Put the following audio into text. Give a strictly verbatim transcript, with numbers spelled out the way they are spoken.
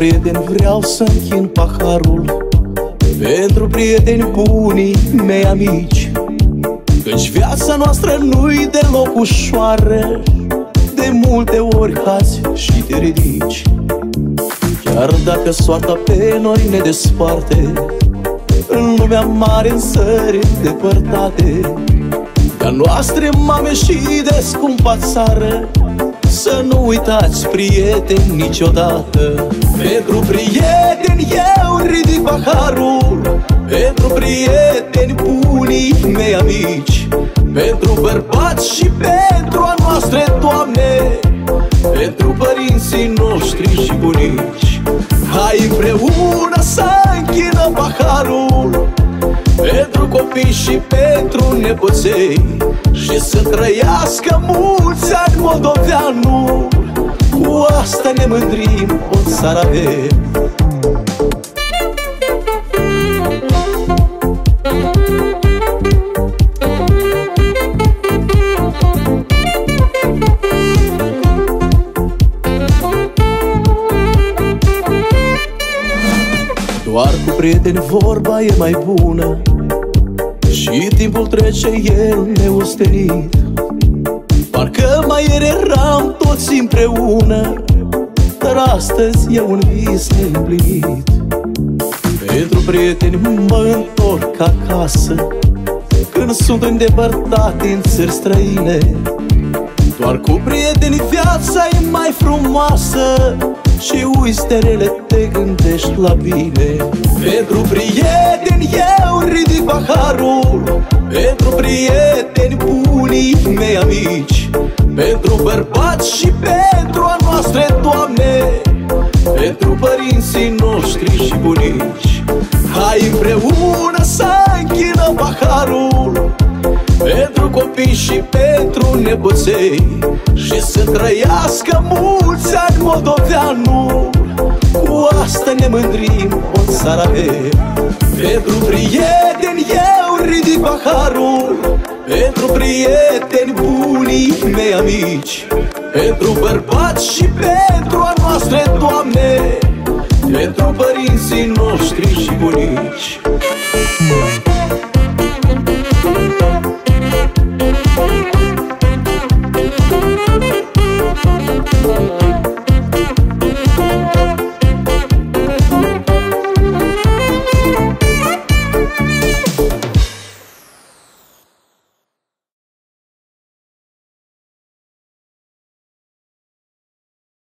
prieteni vreau să închin paharul, pentru prieteni bunii mei amici, căci viața noastră nu-i deloc ușoară, de multe ori cazi și te ridici. Chiar dacă soarta pe noi ne desparte, în lumea mare, în țări depărtate, de-a noastre mame și de scumpa țară, să nu uitați, prieteni, niciodată. Pentru prieteni eu ridic paharul, pentru prieteni bunii mei amici, pentru bărbați și pentru a noastre Doamne, pentru părinții noștri și bunici. Hai împreună să închinăm paharul, pentru copii și pentru nepoței, și să trăiască mulți ani moldoveanul. Cu asta ne mândrim, o țară avem. Doar cu prieteni vorba e mai bună, și timpul trece el neostenit. Parcă mai ieri eram toți împreună, dar astăzi e un vis neîmplinit. Pentru prieteni mă întorc acasă, când sunt îndepărtate în țări străine. Doar cu prieteni viața e mai frumoasă, și uiți de rele, te gândești la bine. Pentru prieteni eu ridic paharul, pentru prieteni bunii mei amici, pentru bărbați și pentru a noastre Doamne, pentru părinții noștri și bunici. Hai împreună să închinăm paharul, pentru copii și pentru nepoței, și să trăiască mulți ani moldoveanul. Cu asta ne mândrim, o țară avem. Pentru prieteni eu ridic paharul, pentru prieteni bunii mei amici, pentru bărbați și pentru a noastre Doamne, pentru părinții noștri și bunici.